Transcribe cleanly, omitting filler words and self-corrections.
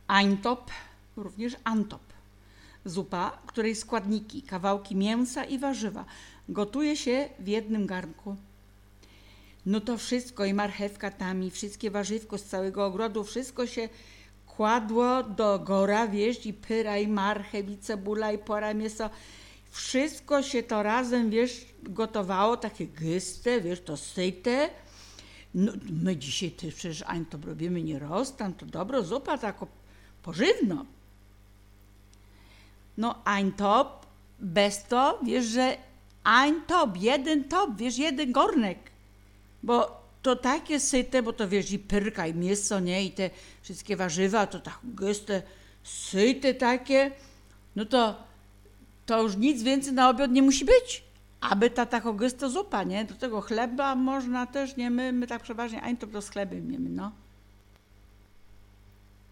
Eintop, również antop. Zupa, której składniki, kawałki mięsa i warzywa gotuje się w jednym garnku. No to wszystko, i marchewka tam, i wszystkie warzywko z całego ogrodu, wszystko się kładło do gora, wiesz, i pyra, i marchew, i cebula, i pora mięso. Wszystko się to razem, wiesz, gotowało, takie gęste, wiesz, to syte. No, my dzisiaj też przecież eintop robimy nie roz, tam to dobra zupa, tak pożywno. No eintop, bez to, wiesz, że eintop, jeden top, wiesz, jeden garnek. Bo to takie syte, bo to wiesz, i pyrka, i mięso, nie, i te wszystkie warzywa, to tak gęste, syte takie, no to już nic więcej na obiad nie musi być, aby ta taka gęsta zupa, nie, do tego chleba można też, nie, my tak przeważnie eintop to z chlebem jemy, no.